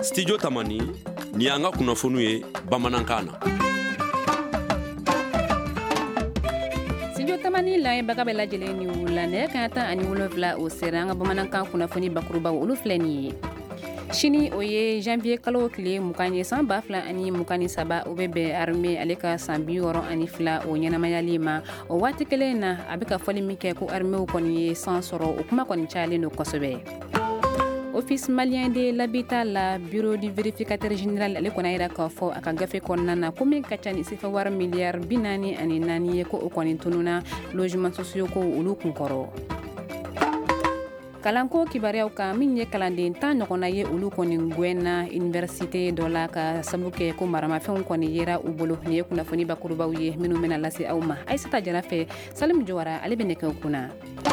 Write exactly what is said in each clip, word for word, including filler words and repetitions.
Studio Tamani ni an ka kunnafoniw ye bamanankan na. Studio Tamani lamɛnbaga bɛɛ lajɛlen ni wula nɛgɛ kanɲɛ tan ani wolonwula o sera an ka bamanankan kunnafoni bakurubaw olu filɛ nin ye. Sini o ye janvier kalo tile mugan ye san ba fila ani mugan ni saba o bɛ bɛn armée ale ka san bi wɔɔrɔ ani fila o ɲɛnamayali ma o waati kelen na a bɛ ka fɔli min kɛ ko arméew kɔni ye san sɔrɔ o kuma kɔni cayalen don kosɛbɛ. Office malien de l'habitat la bureau du vérificateur général ale kɔni yira k'a fɔ a ka gafe kɔnɔna na ko min ka ca ni sefa wari miliyari bi naani ani naani ye ko o kɔni tununa logement sociaux ko olu kun kɔrɔ. Kalanko kibaruyaw kan min ye kalanden tan ɲɔgɔnna ye olu kɔni gwɛnna université dɔ la ka sabu kɛ ko maramafɛnw kɔni yera u bolo nin ye kunnafoni bakurubaw ye minnu bɛna lase aw ma. Aisata Jara fɛ Salim Jawara ale bɛ nɛgɛw kunna.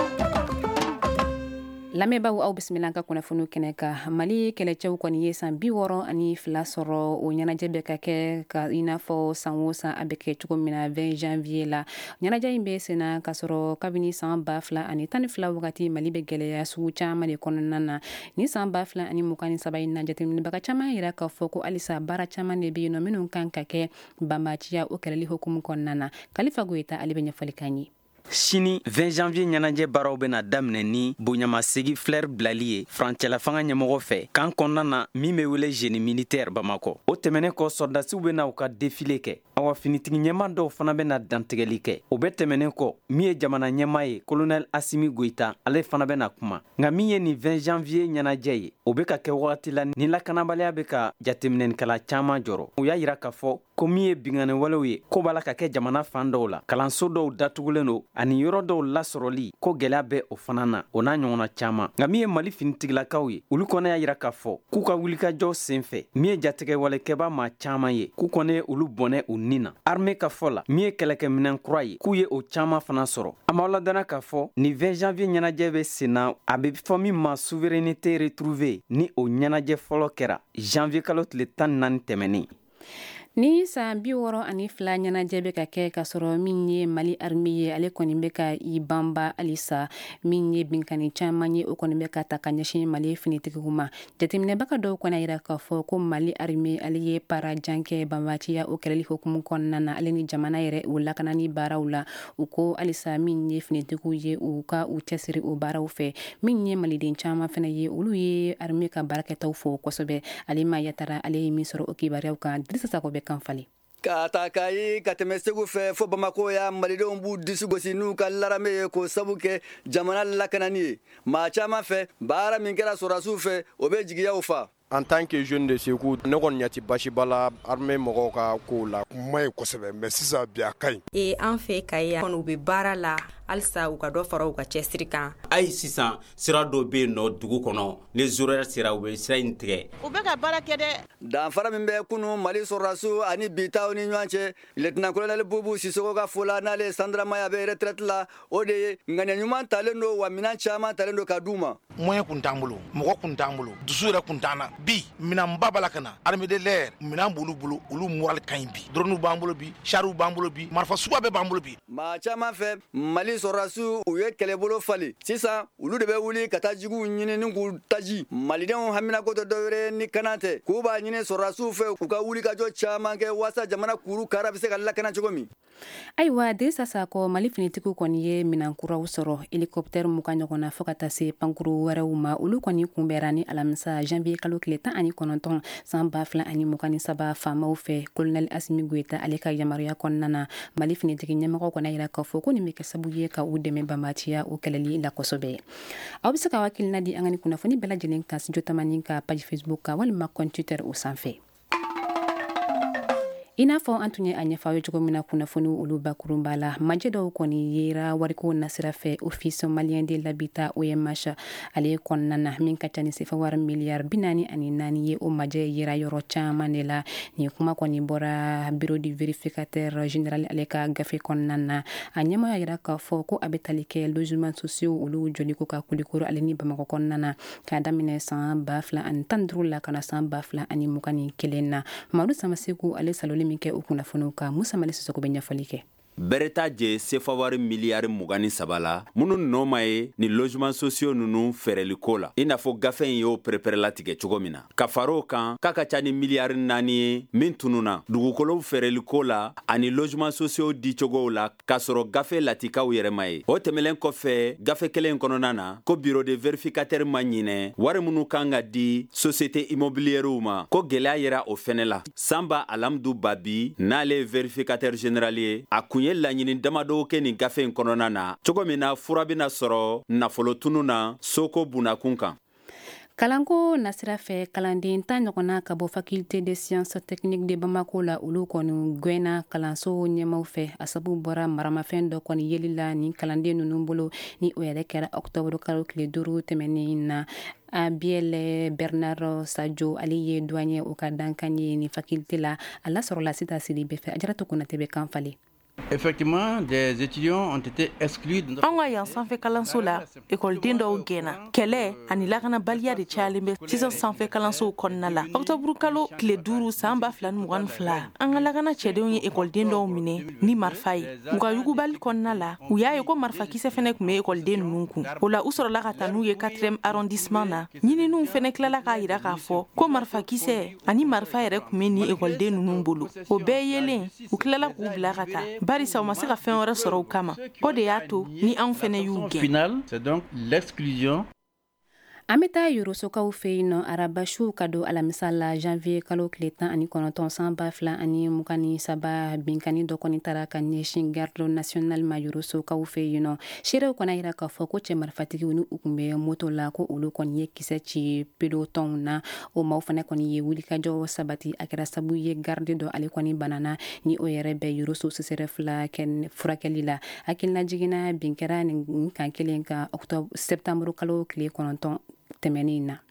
Lamɛnbaw aw bisimila ka kunnafoniw kɛnɛ ka Mali kɛlɛcɛw kɔni ye san bi wɔɔrɔ ani fila sɔrɔ o ɲɛnajɛ bɛ ka kɛ ka i n'a fɔ san o san a bɛ kɛ cogo min na vingt janvier la ɲɛnajɛ in bɛ senna ka sɔrɔ kabini san ba fila ani tan ni fila wagati Mali bɛ gɛlɛya sugu caman de kɔnɔna na ni san ba fila ani mugan ni saba in na jateminɛbaga caman yira k'a fɔ ko halisa baara caman de bɛ yen nɔ minnu kan ka kɛ banbaaciya o kɛlɛli hukumu kɔnɔna na. Kalifa Goyita ale bɛ ɲɛfɔli kan ye. Sini vingt janvier ɲɛnajɛ baaraw bɛna daminɛ ni bonyamasegi fleur bilali ye furancɛla fanga ɲɛmɔgɔ fɛ kan kɔnɔna na min bɛ wele génie militaire Bamakɔ. O tɛmɛnen kɔ sɔrdasiw bɛna u ka défilé kɛ. Awa finitigi ɲɛma dɔw fana bɛna dantigɛli kɛ. O bɛ tɛmɛnen kɔ min ye jamana ɲɛma ye colonel Asimi Goïta ale fana bɛna kuma. Nka min ye ni vingt janvier ɲɛnajɛ ye o bɛ ka kɛ wagati la ni lakanabaliya bɛ ka jateminɛnikɛla caman jɔrɔ. U y'a yira k'a fɔ ko min ye binganiwalew ye ko b'a la ka kɛ jamana fan dɔw la. Kalanso dɔw datugulen don ani yɔrɔ dɔw lasɔrɔli ko gɛlɛya bɛ o fana na o n'a ɲɔgɔnna caman. Nka min ye Mali finitigilakaw ye olu kɔni y'a yira k'a fɔ k'u ka wulikajɔ senfɛ min ye jatigɛwalekɛba maa caman ye k'u kɔni ye olu bɔnɛ u ni na. Armée ka fɔ la min ye kɛlɛkɛminɛn kura ye k'u ye o caman fana sɔrɔ. A m'aw ladonna k'a fɔ ni vingt janvier ɲɛnajɛ bɛ senna a bɛ fɔ min ma souveraineté retrouvée ni o ɲɛnajɛ fɔlɔ kɛra janvier kalo tile tan ni naani tɛmɛnen. Ni san bi wɔɔrɔ ani fila ɲɛnajɛ bɛ ka kɛ ka sɔrɔ min ye Mali armée ye ale kɔni bɛ ka i banba halisa min ye binkani caman ye o kɔni bɛ ka ta ka ɲɛsin Mali finitigiw ma. Jateminɛbaga dɔw kɔni yira k'a fɔ ko Mali armée ale ye para jan kɛ banbaciya o kɛlɛli hukumu kɔnɔna na ale ni jamana yɛrɛ o lakanani baaraw la u ko halisa min ye finitigiw ye u ka u cɛsiri o baaraw fɛ min ye maliden caman fana ye olu ye armée ka baarakɛtaw fo kosɛbɛ. Ale ma yatara ale ye min sɔrɔ o kibaruyaw kan Dirisa Sako bɛ kan fali. Ka ta ka yi ka tɛmɛ Segu fɛ fo Bamako ya malidenw b'u disi gosi n'u ka larame ye k'o sabu kɛ jamana lakanani ye. Maa caman fɛ baara min kɛra sɔrasiw fɛ o bɛ jigiyaw fa. En tant que jeune de Segu ne kɔni ɲɛti basi bala armée mɔgɔw ka kow la. Kuma ye kosɛbɛ mais sisan bi a ka ɲi. E an fɛ Kayi yan u bɛ baara la halisa u ka dɔ fara u ka cɛsiri kan. Ayi sisan sira dɔ bɛ yen nɔ dugu kɔnɔ les horaires sera u bɛ sira in tigɛ. U bɛ ka baara kɛ dɛ. Danfara min bɛ kunun Mali sɔrasiw ani bi taw ni ɲɔgɔn cɛ lieutenant colonel Bubu Sisoko ka fɔ la n'ale sandarama a bɛ retraite la o de ye ŋaniya ɲuman talen don wa minɛn caman talen don ka d'u ma. Moyen kun t'an bolo mɔgɔ kun t'an bolo dusu yɛrɛ kun t'an na bi minɛn ba b'a la ka na armée de l'air minɛn b'olu bolo olu moral ka ɲi bi drone b'an bolo bi chariw b'an bolo bi marifa suguya bɛɛ b'an bolo bi. Maa caman fɛ Mali sɔrasiw u ye kɛlɛbolo fali sisan olu de bɛ wuli ka taa juguw ɲini ni k'u taji malidenw hamina ko tɛ dɔwɛrɛ ni kana tɛ k'u b'a ɲini sɔrasiw fɛ u ka wulikajɔ caman kɛ waasa jamana kuru kara bɛ se ka lakana cogo min. Ayiwa Dirisa Sako Mali finitigiw kɔni ye minɛn kuraw sɔrɔ hélicoptère mugan ɲɔgɔn na fo ka taa se pankuru wɛrɛw ma olu kɔni kunbɛra ni alamisa janvier kalo tile tan ani kɔnɔntɔn san ba fila ani mugan ni saba faamaw fɛ colonel Asimi Goïta ale ka yamaruya kɔnɔna na Mali finitigi ɲɛmɔgɔ kɔni yira k'a fɔ ko nin bɛ kɛ sabu ye ka u dɛmɛ banbaciya o kɛlɛli la kosɛbɛ. Aw bɛ se ka hakilina di an ka ni kunnafoni bɛɛ lajɛlen kan Studio Tamani ka page Facebook kan walima compte Twitter o sanfɛ. I n'a fɔ an tun ye a ɲɛfɔ ye cogo min na kunnafoni olu bakurun b'a la majɛ dɔw kɔni yera wariko nasira fɛ office malien de l'habitat O M H ale kɔnɔna na min ka ca ni sefa wari miliyari bi naani ani naani ye o majɛ yera yɔrɔ caman de la ni kuma kɔni bɔra bureau du vérificateur général ale ka gafe kɔnɔna na a ɲɛmaya yira k'a fɔ ko a bɛ tali kɛ logement sociaux olu joliko ka kulikoro ale ni Bamakɔ kɔnɔna na k'a daminɛ san ba fila ani tan duuru la kana san ba fila ani mugan ni kelen na Madu Samasegu ale saloli min kɛ o kunnafoniw kan Musa Mali Sisoko bɛ ɲɛfɔli kɛ. bereta je sefawari miliyari mugani sabala munu noma ye ni logement sociaux nunu fɛrɛliko la i n'a fɔ gafe in y'o perepɛrɛla tigɛ cogo min na ka far'o kan k'a ka ca ni miliyari naani ye min tununa dugukolow fɛrɛliko la ani logement sociaux di cogow la k'a sɔrɔ gafe latikaw yɛrɛma ye o tɛmɛlen kɔfɛ gafe kelen kɔnɔna na ko bureau de vérificateur ma ɲinɛ wari minnu kan ka di société immobilièrew ma ko gwɛlɛya yera o fɛnɛ la Samba Alamdu Babi n'ale vérificateur général ye a kun ye laɲini damadɔw kɛ nin gafe in kɔnɔna na cogo min na fura bena sɔrɔ nafolo tunu na soko bunakun kan. Kalanko nasira fɛ kalanden ta ɲɔgɔnna ka bɔ faculté de sciences techniques de Bamako la olu kɔni gwɛnna kalanso ɲɛmaw fɛ a sabu bɔra maramafɛn dɔ kɔni yeli la ni kalanden ninnu bolo ni o yɛrɛ kɛra octobre kalo tile duuru tɛmɛnen na. Abiel Bernard Sadio ale ye douanier o ka dankan ye ni faculté la a lasɔrɔla Sita Sidibe fɛ a Jaratu Konate bɛ kan falen. Effectivement, des étudiants ont été exclus. An ka yan sanfɛ kalanso la écoleden dɔw gɛnna kɛlɛ ani lakanabaliya de cayalen bɛ sisan sanfɛ kalansow kɔnɔna la octobre kalo tile duuru san ba fila ni mugan ni fila an ka lakana cɛdenw ye écoleden dɔw minɛ ni marifa ye u ka yugubali kɔnɔna la u y'a ye ko marifakisɛ fɛnɛ tun bɛ écoleden ninnu kun o la u sɔrɔla ka taa n'u ye quatrième arrondissement na ɲininiw fɛnɛ tilala k'a yira k'a fɔ ko marifakisɛ ani marifa yɛrɛ tun bɛ ni écoleden ninnu bolo o bɛɛ yelen u tilala k'u bila ka taa barisa u ma se ka fɛn wɛrɛ sɔrɔ u kama o de y'a to ni anw fɛnɛ y'u gɛn. Final, c'est donc l'exclusion. An bɛ taa yorosokaw fɛ yen nɔ arabasiw ka don alamisa la janvier kalo tile tan ani kɔnɔntɔn san ba fila ani mugan ni saba binkani dɔ kɔni taara ka ɲɛsin garde national ma yorosokaw fɛ yen nɔ seerew kɔni yira k'a fɔ ko cɛ marifatigiw ni u kun bɛ moto la ko olu kɔni ye kisɛ ci pelotɔnw na o maaw fana kɔni ye wulikajɔ sabati a kɛra sabu ye garde dɔ ale kɔni banana ni o yɛrɛ bɛ yoroso sisɛrɛ fila kɛ furakɛli la hakilina jiginna bin kɛra nin kan kelen ka octobre septembre kalo tile kɔnɔntɔn tɛmɛnin na.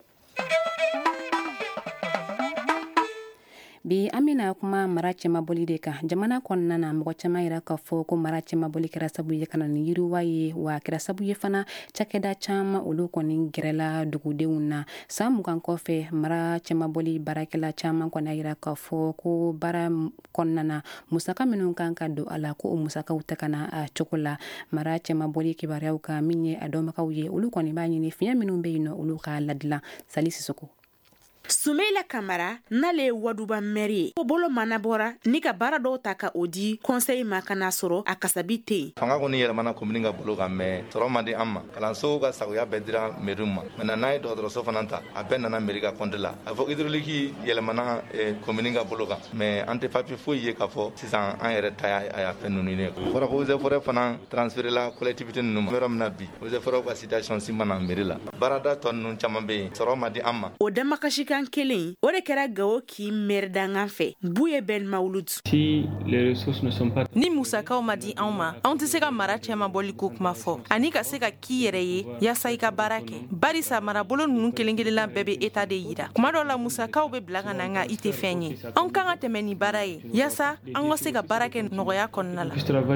Bi an bɛna kuma mara cɛmabɔli de kan jamana kɔnɔna na mɔgɔ caman yira k'a fɔ ko mara cɛmabɔli kɛra sabu ye ka na ni yiriwa ye wa kɛra sabu ye fana cakɛda caman olu kɔni gɛrɛla dugudenw na san mugan kɔfɛ mara cɛmabɔli baarakɛla caman kɔni yira k'a fɔ ko baara kɔnɔna na musaka minnu kan ka don a la ko o musakaw tɛ ka na a cogo la mara cɛmabɔli kibaruyaw kan min ye a dɔnbagaw ye olu kɔni b'a ɲini fiɲɛ minnu bɛ yen nɔ olu ka ladilan Sali Sisoko. Sumeila Kamara n'ale waduba mɛri ye ko bolo mana bɔra ni ka baara dɔw ta ka o di conseil ma kana sɔrɔ a kasabi tɛ yen. Fanga kɔni yɛlɛmana commune ka bolo kan mɛ sɔrɔ man di an ma kalansow ka sagoya bɛɛ dira mairie ma maintenant n'a ye dɔgɔtɔrɔso fana ta a bɛɛ nana mairie ka compte la a fɔ hydraulique yɛlɛmana commune ka bolo kan mɛ an tɛ papier foyi ye k'a fɔ sisan an yɛrɛ ta y'a fɛn ninnu ye fɔra ko eaux et forêts fana transféré la collectivité ninnu ma yɔrɔ min na bi eaux et forêts ka citation si mana mairie la baarada tɔ ninnu caman bɛ yen sɔrɔ man di an ma. O damakasi kan kelen o de kɛra Gawo k'i mɛri dangan fɛ Buye Ben Maulud. Si les ressources ne sont pas ni musakaw ma di anw ma anw tɛ se ka mara cɛma bɔli ko kuma fɔ ani ka se ka k'i yɛrɛ ye yaasa i ka baara kɛ barisa marabolo ninnu kelen kelenna bɛɛ bɛ eta de yira kuma dɔw la musakaw bɛ bila ka na nka i tɛ fɛn ye anw kan ka tɛmɛ ni baara ye yaasa an ka se ka baara kɛ nɔgɔya kɔnɔna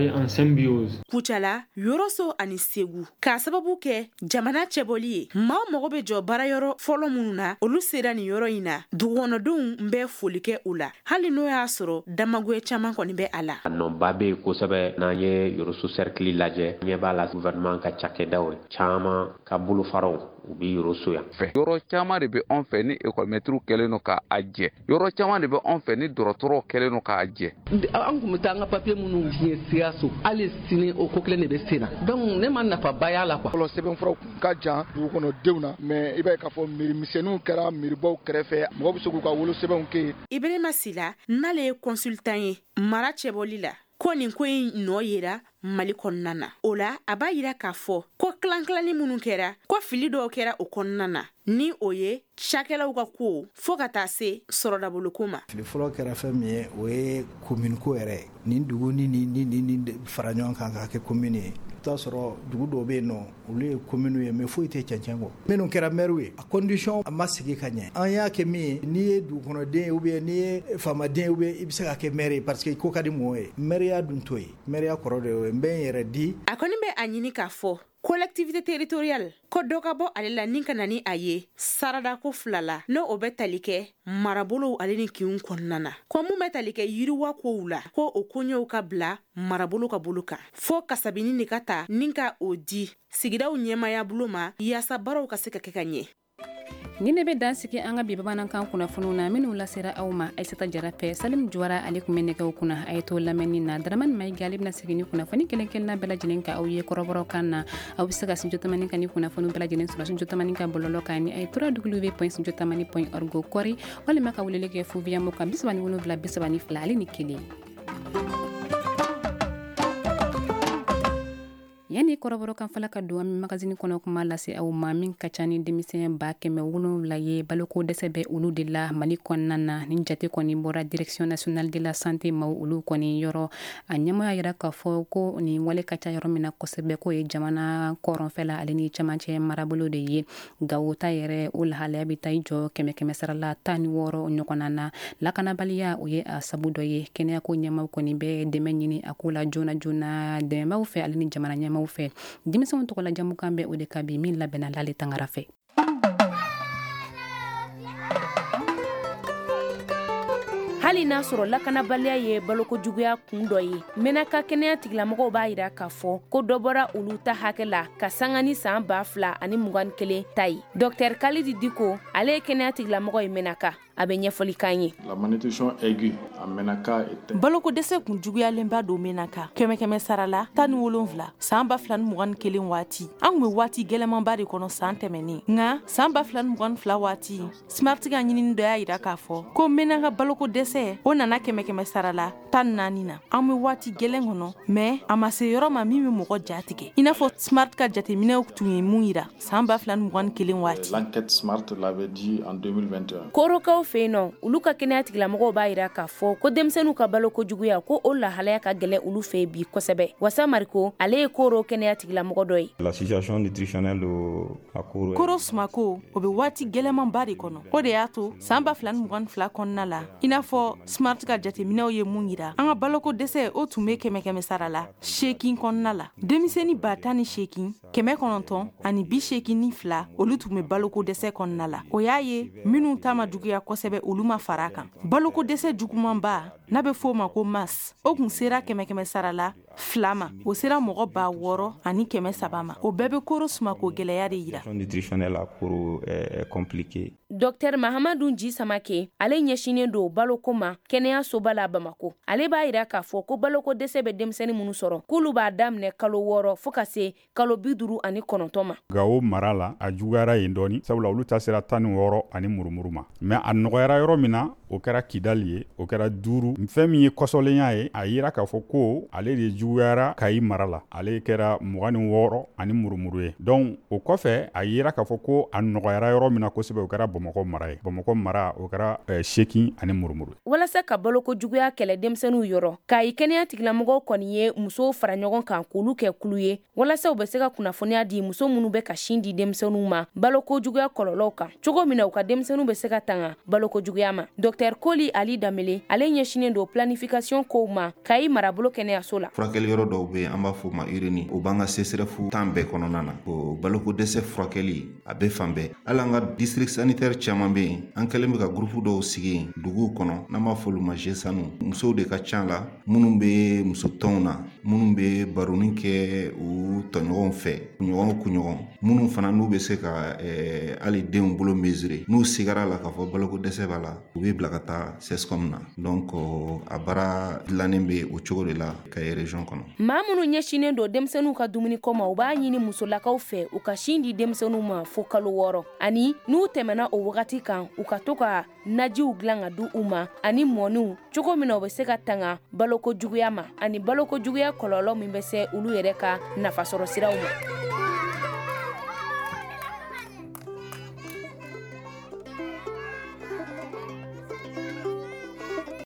la. Kucala Yoroso ani Segu k'a sababu kɛ jamana cɛbɔli ye maa mago bɛ jɔ baara yɔrɔ fɔlɔ minnu na olu sera ni yɔrɔ in na dugukɔnɔdenw bɛ foli kɛ u la hali n'o y'a sɔrɔ damagoye caman kɔni bɛ a la. A nɔba bɛ yen kosɛbɛ n'an ye Yoroso cercle lajɛ ɲɛ b'a la gouvernement ka cakɛdaw caman ka bolofaraw u bɛ Yoroso yan fɛ. Yɔrɔ caman de bɛ anw fɛ ni école-maîtres kɛlen don k'a jɛ yɔrɔ caman de bɛ anw fɛ ni dɔgɔtɔrɔw kɛlen don k'a jɛ. An kun bɛ taa an ka papier minnu diɲɛ Sikaso hali sini o ko kelen de bɛ sen na donc ne ma nafaba y'a la quoi. Fɔlɔ sɛbɛnfuraw ka jan dugukɔnɔdenw na mais i b'a ye k'a fɔ miirimisɛnninw kɛra miiribaw kɛrɛfɛ mɔgɔ bɛ se k'u ka wolo sɛbɛnw kɛ. Ibrahima Sila n'ale ye consultant ye mara cɛbɔli la ko nin ko in nɔ yera Mali kɔnɔna na o la a b'a yira k'a fɔ ko tilankilani minnu kɛra ko fili dɔw kɛra o kɔnɔna na ni o ye cakɛlaw ka ko fo ka taa se sɔrɔdaboloko ma. Fili fɔlɔ kɛra fɛn min ye o ye commune ko yɛrɛ nin dugu ni ni ni ni fara ɲɔgɔn kan k'a kɛ commune ye. T'a sɔrɔ dugu dɔw bɛ yen nɔ olu ye commune ye mais foyi tɛ cɛncɛn kɔ minnu kɛra maire ye a condition a ma sigi ka ɲɛ an y'a kɛ min ye n'i ye dugukɔnɔden ye ou bien n'i ye faamaden ye ou bien i bɛ se ka kɛ maire ye parce que ko ka di mɔgɔw ye maire ya dun to ye maire ya kɔrɔ de ye n bɛ n yɛrɛ di. A kɔni bɛ a ɲini k'a fɔ collectivité territoriale ko dɔ ka bɔ ale la nin ka na ni a ye sarada ko fila la n'o o bɛ tali kɛ marabolow ale ni kinw kɔnɔna na ko mun bɛ tali kɛ yiriwa kow la ko o koɲɛw ka bila marabolo ka bolo kan fo kasabini ne ka ta nin ka o di sigidaw ɲɛmaya bolo ma yaasa baaraw ka se ka kɛ ka ɲɛ. Ni ne be dan sigi an ka bi bamanankan kunnafoniw na minnu lasera aw ma Aisata Jarafe Salim Jwara ale kun bɛ nɛgɛw kunna a ye to lamɛnni na Daramani Mayiga ale bɛna segin ni kunnafoni kelen kelenna bɛɛ lajɛlen ka aw ye kɔrɔbɔrɔ kan na aw bɛ se ka studio tamani kan ni kunnafoniw bɛɛ lajɛlen sɔrɔ studio tamani ka bɔlɔlɔ kan ni a ye w point studio tamani point org kɔri walima ka weleli kɛ fo via mo kan bi saba ni wolonwula bi saba ni fila ale ni kelen. Yani kɔrɔbɔrɔ kan fala ka don an magazine kɔnɔ kuma lase aw ma min ka ca ni denmisɛn ba kɛmɛ wolonwula ye baloko dɛsɛ bɛ olu de la Mali kɔnɔna na ni jate kɔni bɔra direction nationale de la santé ma olu kɔni yɔrɔ a ɲɛmɔgɔya yira k'a fɔ ko ni wale ka ca yɔrɔ min na kosɛbɛ ko ye jamana kɔrɔnfɛla ale ni camancɛ marabolo de ye Gawo ta yɛrɛ o lahalaya bɛ taa i jɔ kɛmɛ kɛmɛ sara la tan ni wɔɔrɔ ɲɔgɔnna na lakanabaliya o ye a sabu dɔ ye kɛnɛyako ɲɛmaw kɔni bɛ dɛmɛ ɲini a ko la joona joona dɛmɛbaw fɛ ale ni jamana ɲɛmaw fɛ denmisɛnw tɔgɔ la jamukan bɛ o de ka bi min labɛnna Lale Tangara fɛ. hali n'a sɔrɔ lakanabaliya ye balokojuguya kun dɔ ye menaka kɛnɛya tigilamɔgɔw b'a yira k'a fɔ ko dɔ bɔra olu ta hakɛ la ka sanga ni san ba fila ani mugan kelen ta ye Dr Khalidi Diko ale ye kɛnɛya tigilamɔgɔ ye menaka a bɛ ɲɛfɔli kan ye. La malnutrition aiguë en menaka est baloko dɛsɛ kun juguyalenba don menaka kɛmɛ kɛmɛ sara la tan ni wolonwula san ba fila ni mugan kelen waati an kun bɛ waati gɛlɛmanba de kɔnɔ san tɛmɛnen nka san ba fila ni mugan fila waati Smart ka ɲinini dɔ y'a yira k'a fɔ ko menaka baloko dɛsɛ o nana kɛmɛ kɛmɛ sara la tan naani na an bɛ waati gɛlɛn kɔnɔ mɛ a ma se yɔrɔ ma min bɛ mɔgɔ ja tigɛ i n'a fɔ Smart ka jateminɛw tun ye mun yira san ba fila ni mugan kelen waati. L'enquête Smart l'avait dit en deux mille vingt et un. Korokaw fɛ yen nɔ olu ka kɛnɛya tigilamɔgɔw b'a yira k'a fɔ ko denmisɛnninw ka balokojuguya ko o lahalaya ka gɛlɛ olu fɛ bi kosɛbɛ Wasa Mariko ale ye Koro kɛnɛya tigilamɔgɔ dɔ ye. La situation nutritionnelle à Koro Koro Sumako o bɛ waati gɛlɛmanba de kɔnɔ o de y'a to san ba fila ni mugan fila kɔnɔna la i n'a fɔ Smart ka jateminɛw ye mun yira an ka baloko dɛsɛ o tun bɛ kɛmɛ kɛmɛ sara la seegin kɔnɔna la denmisɛnnin ba tan ni seegin kɛmɛ kɔnɔntɔn ani bi seegin ni fila olu tun bɛ baloko dɛsɛ kɔnɔna la o y'a ye minnu ta ma juguya kosɛbɛ olu ma fara kan baloko dɛsɛ jugumanba n'a bɛ fɔ o ma ko M A S o kun sera kɛmɛ kɛmɛ sara la fila ma o sera mɔgɔ ba wɔɔrɔ ani kɛmɛ saba ma o bɛɛ bɛ Koro Sumako gɛlɛya de yira. Nutritionnelle à Koro est compliquée. Dr Mahamadou Nji Samake ale ɲɛsinen don baloko ma kɛnɛyasoba la Bamako ale b'a yira k'a fɔ ko baloko dɛsɛ bɛ denmisɛnnin minnu sɔrɔ k'olu b'a daminɛ kalo wɔɔrɔ fo ka se kalo bi duuru ani kɔnɔntɔn ma. Gawo mara la a juguyara yen dɔɔni sabula olu ta sera tan ni wɔɔrɔ ani murumuru ma mɛ a nɔgɔyara yɔrɔ min na o kɛra Kidali ye o kɛra duuru fɛn min ye kɔsɔlenya ye a yira k'a fɔ ko ale de juguyara Kayi mara la ale kɛra mugan ni wɔɔrɔ ani murumuru ye donc o kɔfɛ a yira k'a fɔ ko a nɔgɔyara yɔrɔ min na kosɛbɛ o kɛra Bamakɔ mara ye Bamakɔ mara o kɛra eh, seegin ani murumuru. Walasa ka balokojuguya kɛlɛ denmisɛnninw yɔrɔ Kayi kɛnɛya tigilamɔgɔw kɔni ye musow fara ɲɔgɔn kan k'olu kɛ kulu ye walasa u bɛ se ka kunnafoniya di muso minnu bɛ ka sin di denmisɛnninw ma balokojuguya kɔlɔlɔw kan cogo min na u ka denmisɛnninw bɛ se ka tanga balokojuguya ma. Dr Koli Ali Damele ale ɲɛsinen don planification kow ma Kayi marabolo kɛnɛyaso la. Furakɛli yɔrɔ dɔw bɛ an b'a fɔ ma U R N I o b'an ka C S R F tan bɛɛ kɔnɔna na o baloko dɛsɛ furakɛli a bɛ fan bɛɛ hali an ka district sanitaire caman bɛ yen an kɛlen bɛ ka groupe dɔw sigi yen duguw kɔnɔ n'an b'a fɔ olu ma G Sanu musow de ka ca la minnu bɛ musotɔnw na minnu bɛ baroni kɛ u tɔɲɔgɔnw fɛ kunɲɔgɔn kunɲɔgɔn minnu fana n'u bɛ se ka hali denw bolo mesurer n'u sigara la k'a fɔ baloko dɛsɛ b'a la u bɛ bila ka taa C S C O M na donc a baara dilannen bɛ o cogo de la Kayi région kɔnɔ. Maa minnu ɲɛsinen don denmisɛnninw ka dumuni ko ma u b'a ɲini musolakaw fɛ u ka sin di denmisɛnninw ma fo kalo wɔɔrɔ ani n'u tɛmɛna o wagati kan u ka to ka najiw dilan ka di u ma ani mɔniw cogo min na u bɛ se ka tanga balokojuguya ma ani balokojuguya kɔlɔlɔ min bɛ se olu yɛrɛ ka nafasɔrɔ siraw ma.